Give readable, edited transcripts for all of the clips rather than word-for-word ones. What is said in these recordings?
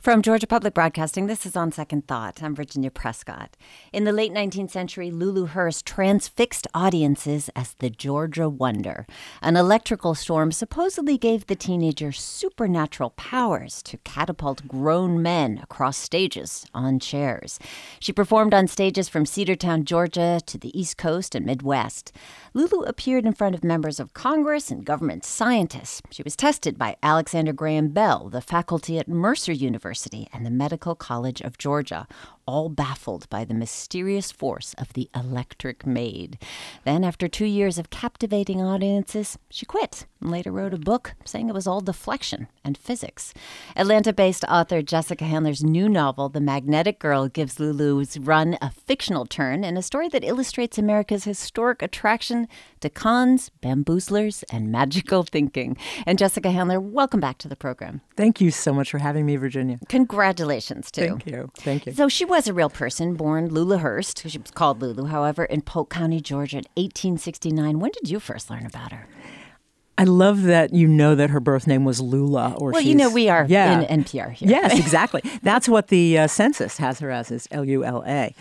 From Georgia Public Broadcasting, this is On Second Thought. I'm Virginia Prescott. In the late 19th century, Lulu Hurst transfixed audiences as the Georgia Wonder. An electrical storm supposedly gave the teenager supernatural powers to catapult grown men across stages on chairs. She performed on stages from Cedartown, Georgia, to the East Coast and Midwest. Lulu appeared in front of members of Congress and government scientists. She was tested by Alexander Graham Bell, the faculty at Mercer University, and the Medical College of Georgia, all baffled by the mysterious force of the Electric Maid. Then, after 2 years of captivating audiences, she quit and later wrote a book saying it was all deflection and physics. Atlanta-based author Jessica Handler's new novel, The Magnetic Girl, gives Lulu's run a fictional turn in a story that illustrates America's historic attraction to cons, bamboozlers, and magical thinking. And Jessica Handler, welcome back to the program. Thank you so much for having me, Virginia. Congratulations, too. Thank you. Thank you. So she was a real person, born Lulu Hurst. She was called Lulu, however, in Polk County, Georgia in 1869. When did you first learn about her? I love that you know that her birth name was Lula. Well, you know, we are in NPR here. Yes, exactly. That's what the census has her as, is Lula.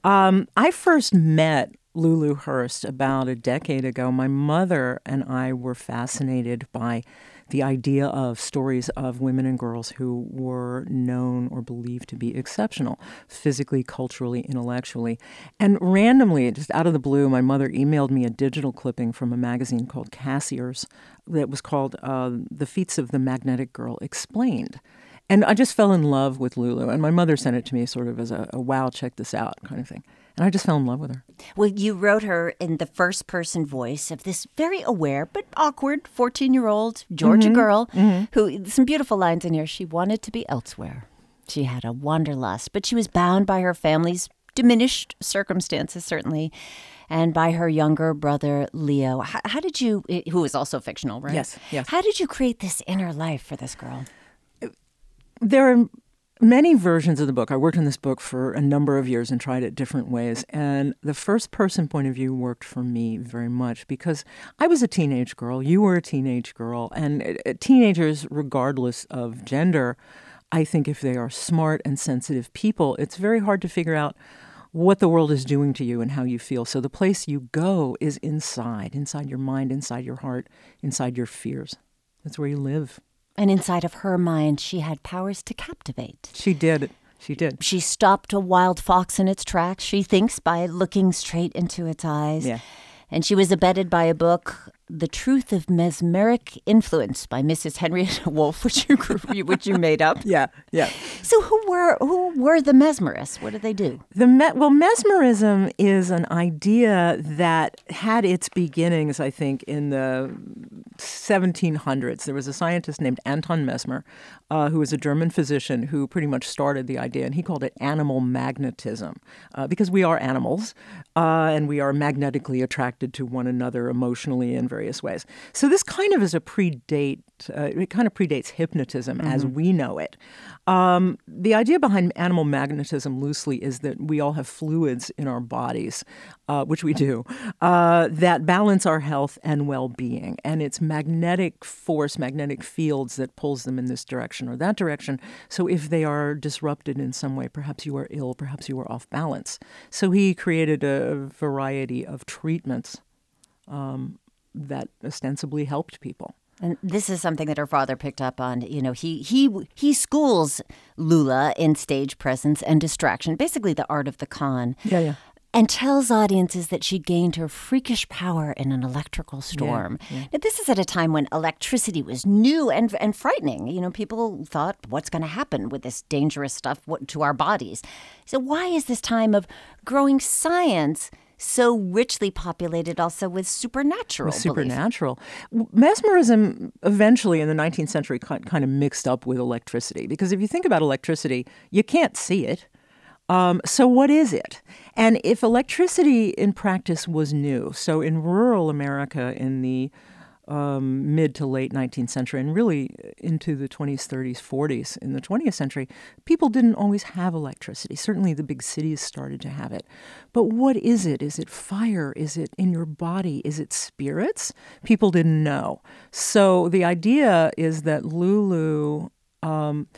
I first met Lulu Hurst about a decade ago. My mother and I were fascinated by the idea of stories of women and girls who were known or believed to be exceptional, physically, culturally, intellectually. And randomly, just out of the blue, my mother emailed me a digital clipping from a magazine called Cassier's that was called The Feats of the Magnetic Girl Explained. And I just fell in love with Lulu. And my mother sent it to me sort of as a wow, check this out kind of thing. And I just fell in love with her. Well, you wrote her in the first-person voice of this very aware but awkward 14-year-old Georgia girl who, some beautiful lines in here, she wanted to be elsewhere. She had a wanderlust, but she was bound by her family's diminished circumstances, certainly, and by her younger brother, Leo. How did you, who was also fictional, right? Yes. How did you create this inner life for this girl? There are many versions of the book. I worked on this book for a number of years and tried it different ways. And the first-person point of view worked for me very much because I was a teenage girl. You were a teenage girl. And teenagers, regardless of gender, I think if they are smart and sensitive people, it's very hard to figure out what the world is doing to you and how you feel. So the place you go is inside your mind, inside your heart, inside your fears. That's where you live. And inside of her mind, she had powers to captivate. She did. She stopped a wild fox in its tracks, she thinks, by looking straight into its eyes. Yeah. And she was abetted by a book, The Truth of Mesmeric Influence by Mrs. Henrietta Wolff, which you made up. Yeah. So who were the mesmerists? What did they do? Mesmerism is an idea that had its beginnings, I think, in the 1700s. There was a scientist named Anton Mesmer, who was a German physician who pretty much started the idea, and he called it animal magnetism, because we are animals, and we are magnetically attracted to one another emotionally in various ways. So this kind of is it kind of predates hypnotism as we know it. The idea behind animal magnetism loosely is that we all have fluids in our bodies, which we do, that balance our health and well-being. And it's magnetic force, magnetic fields that pulls them in this direction or that direction. So if they are disrupted in some way, perhaps you are ill, perhaps you are off balance. So he created a variety of treatments that ostensibly helped people. And this is something that her father picked up on. You know, he schools Lula in stage presence and distraction, basically the art of the con. Yeah. And tells audiences that she gained her freakish power in an electrical storm. Yeah. Now, this is at a time when electricity was new and frightening. You know, people thought, what's going to happen with this dangerous stuff to our bodies? So why is this time of growing science so richly populated also with supernatural belief? Mesmerism eventually in the 19th century kind of mixed up with electricity, because if you think about electricity, you can't see it. So what is it? And if electricity in practice was new, so in rural America in the mid to late 19th century and really into the 20s, 30s, 40s in the 20th century, people didn't always have electricity. Certainly the big cities started to have it. But what is it? Is it fire? Is it in your body? Is it spirits? People didn't know. So the idea is that Lulu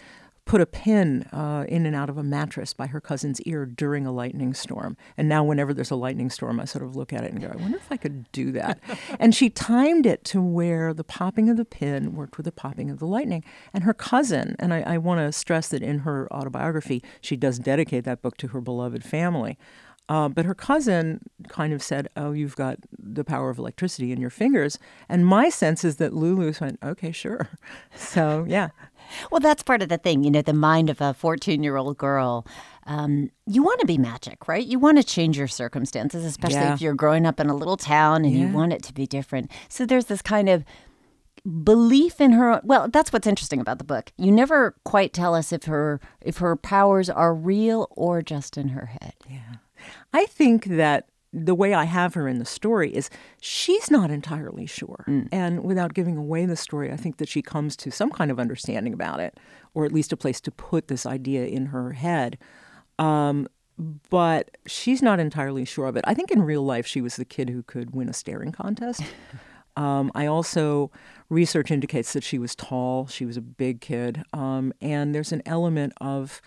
put a pin in and out of a mattress by her cousin's ear during a lightning storm. And now whenever there's a lightning storm, I sort of look at it and go, I wonder if I could do that. And she timed it to where the popping of the pin worked with the popping of the lightning. And her cousin, and I want to stress that in her autobiography, she does dedicate that book to her beloved family. But her cousin kind of said, oh, you've got the power of electricity in your fingers. And my sense is that Lulu went, okay, sure. So, yeah. Well, that's part of the thing, the mind of a 14-year-old girl. You want to be magic, right? You want to change your circumstances, especially if you're growing up in a little town and you want it to be different. So there's this kind of belief in her. Well, that's what's interesting about the book. You never quite tell us if her powers are real or just in her head. Yeah. I think that the way I have her in the story is she's not entirely sure. And without giving away the story, I think that she comes to some kind of understanding about it, or at least a place to put this idea in her head. But she's not entirely sure of it. I think in real life, she was the kid who could win a staring contest. I also, research indicates that she was tall. She was a big kid. And there's an element of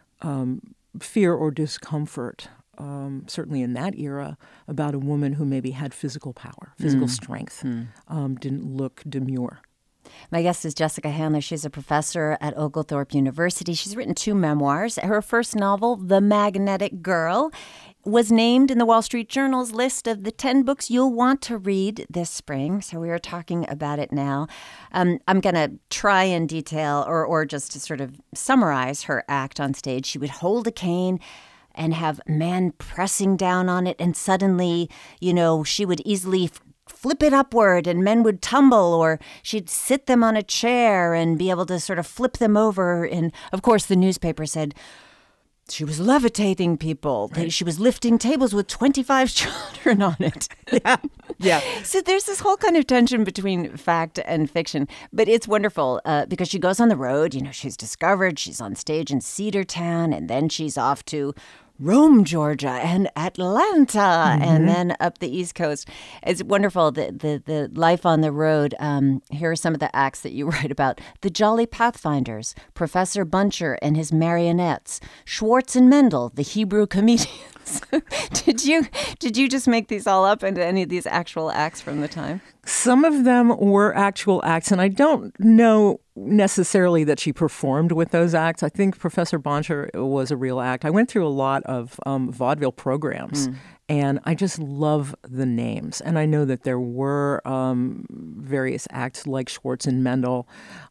fear or discomfort, certainly in that era, about a woman who maybe had physical power, physical strength, didn't look demure. My guest is Jessica Handler. She's a professor at Oglethorpe University. She's written 2 memoirs. Her first novel, The Magnetic Girl, was named in the Wall Street Journal's list of the 10 books you'll want to read this spring. So we are talking about it now. I'm going to try and detail or just to sort of summarize her act on stage. She would hold a cane and have men pressing down on it. And suddenly, she would easily flip it upward and men would tumble, or she'd sit them on a chair and be able to sort of flip them over. And of course, the newspaper said she was levitating people. Right. She was lifting tables with 25 children on it. Yeah. So there's this whole kind of tension between fact and fiction. But it's wonderful because she goes on the road. She's discovered. She's on stage in Cedartown, and then she's off to Rome, Georgia, and Atlanta, and then up the East Coast. It's wonderful, the life on the road. Here are some of the acts that you write about. The Jolly Pathfinders, Professor Buncher and his marionettes, Schwartz and Mendel, the Hebrew comedians. Did you just make these all up into any of these actual acts from the time? Some of them were actual acts, and I don't know necessarily that she performed with those acts. I think Professor Boncher was a real act. I went through a lot of vaudeville programs, and I just love the names. And I know that there were various acts like Schwartz and Mendel.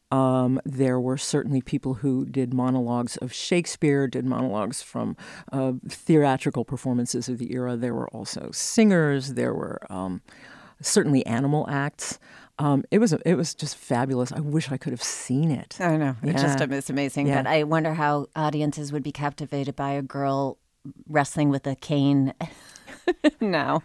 There were certainly people who did monologues of Shakespeare, did monologues from theatrical performances of the era. There were also singers. There were certainly animal acts. It was just fabulous. I wish I could have seen it. I know. It's amazing. Yeah. But I wonder how audiences would be captivated by a girl wrestling with a cane now.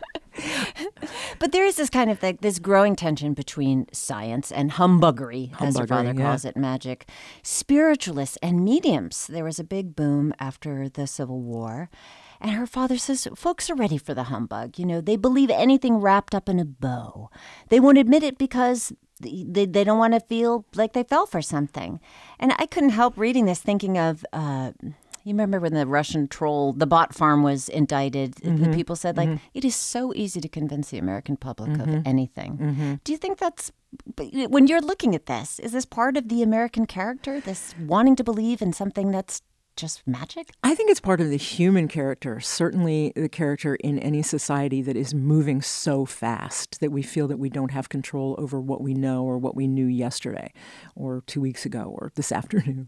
But there is this kind of this growing tension between science and humbuggery, as your father calls it, magic. Spiritualists and mediums. There was a big boom after the Civil War. And her father says, folks are ready for the humbug. They believe anything wrapped up in a bow. They won't admit it because they don't want to feel like they fell for something. And I couldn't help reading this thinking of, you remember when the Russian troll, the Bot Farm was indicted, the people said, it is so easy to convince the American public of anything. Do you think that's, when you're looking at this, is this part of the American character, this wanting to believe in something that's just magic? I think it's part of the human character, certainly the character in any society that is moving so fast that we feel that we don't have control over what we know or what we knew yesterday or 2 weeks ago or this afternoon.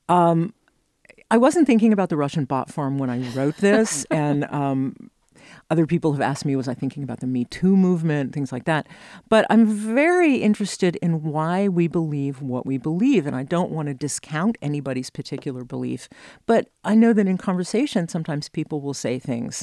I wasn't thinking about the Russian Bot Farm when I wrote this, and other people have asked me, was I thinking about the Me Too movement, things like that. But I'm very interested in why we believe what we believe, and I don't want to discount anybody's particular belief. But I know that in conversation, sometimes people will say things.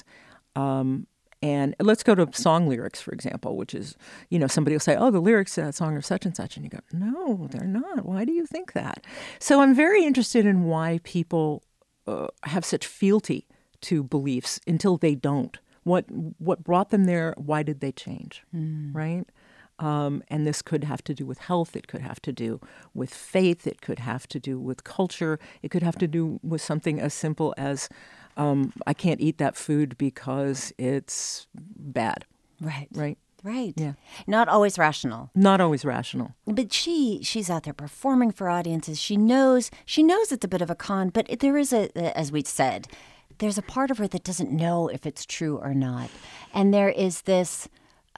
And let's go to song lyrics, for example, which is, somebody will say, oh, the lyrics to that song are such and such. And you go, no, they're not. Why do you think that? So I'm very interested in why people have such fealty to beliefs until they don't. What brought them there? Why did they change? Right? And this could have to do with health. It could have to do with faith. It could have to do with culture. It could have to do with something as simple as I can't eat that food because it's bad. Right. Right. Right. Yeah. Not always rational. Not always rational. But she's out there performing for audiences. She knows it's a bit of a con, but there is as we said, there's a part of her that doesn't know if it's true or not. And there is this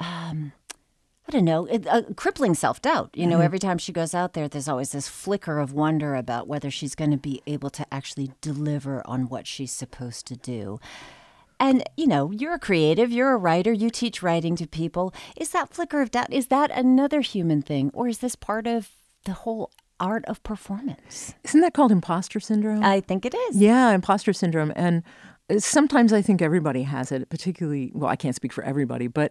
I don't know, crippling self-doubt. You know, every time she goes out there, there's always this flicker of wonder about whether she's going to be able to actually deliver on what she's supposed to do. And, you know, you're a creative, you're a writer, you teach writing to people. Is that flicker of doubt, is that another human thing? Or is this part of the whole art of performance? Isn't that called imposter syndrome? I think it is. Yeah, imposter syndrome. And sometimes I think everybody has it, particularly, well, I can't speak for everybody, but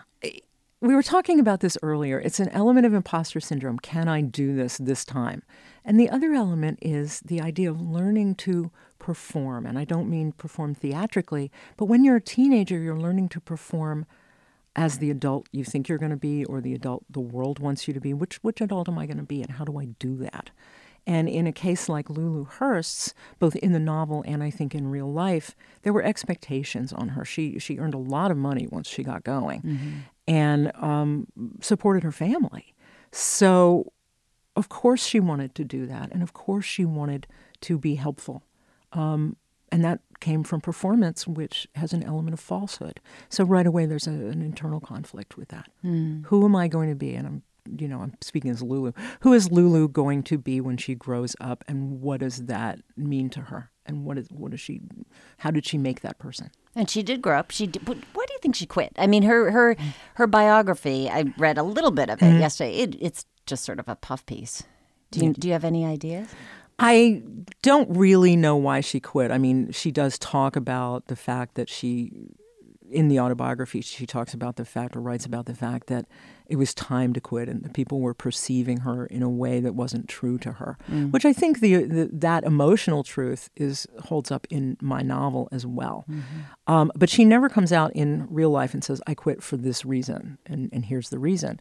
we were talking about this earlier. It's an element of imposter syndrome. Can I do this time? And the other element is the idea of learning to perform. And I don't mean perform theatrically, but when you're a teenager, you're learning to perform as the adult you think you're going to be or the adult the world wants you to be. Which adult am I going to be and how do I do that? And in a case like Lulu Hurst's, both in the novel and I think in real life, there were expectations on her. She earned a lot of money once she got going and supported her family. So, of course she wanted to do that. And of course she wanted to be helpful. And that came from performance, which has an element of falsehood. So right away there's an internal conflict with that. Who am I going to be? And I'm speaking as Lulu. Who is Lulu going to be when she grows up, and what does that mean to her? And what is she? How did she make that person? And she did grow up. But why do you think she quit? I mean, her biography. I read a little bit of it yesterday. It's just sort of a puff piece. Do you have any ideas? I don't really know why she quit. I mean, she does talk about the fact that in the autobiography, she talks about the fact or writes about the fact that it was time to quit and that people were perceiving her in a way that wasn't true to her, which I think that emotional truth holds up in my novel as well. But she never comes out in real life and says, I quit for this reason, and here's the reason.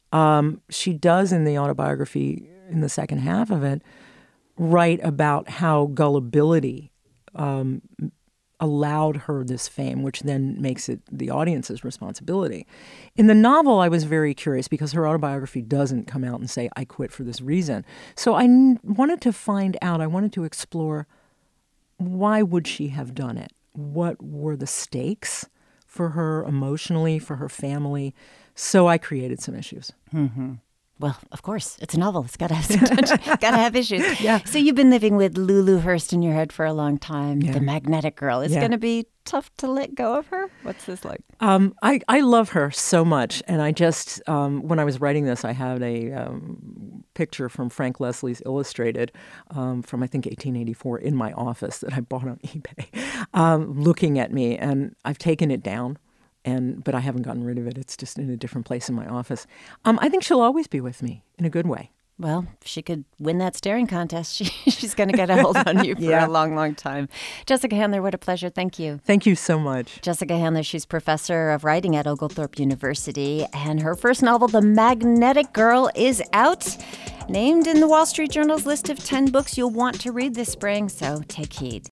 She does in the autobiography, in the second half of it, write about how gullibility allowed her this fame, which then makes it the audience's responsibility. In the novel, I was very curious because her autobiography doesn't come out and say, I quit for this reason. So I wanted to find out, I wanted to explore, why would she have done it? What were the stakes for her emotionally, for her family? So I created some issues. Well, of course, it's a novel. It's got to have some tension. Got to have issues. Yeah. So you've been living with Lulu Hurst in your head for a long time. Yeah. The magnetic girl. It's Yeah. going to be tough to let go of her. What's this like? I love her so much. And I just, when I was writing this, I had a picture from Frank Leslie's Illustrated from, I think, 1884 in my office that I bought on eBay, looking at me. And I've taken it down. But I haven't gotten rid of it. It's just in a different place in my office. I think she'll always be with me in a good way. Well, if she could win that staring contest, she's going to get a hold on you for a long, long time. Jessica Handler, what a pleasure. Thank you. Thank you so much. Jessica Handler, she's professor of writing at Oglethorpe University, and her first novel, The Magnetic Girl, is out. Named in the Wall Street Journal's list of 10 books you'll want to read this spring, so take heed.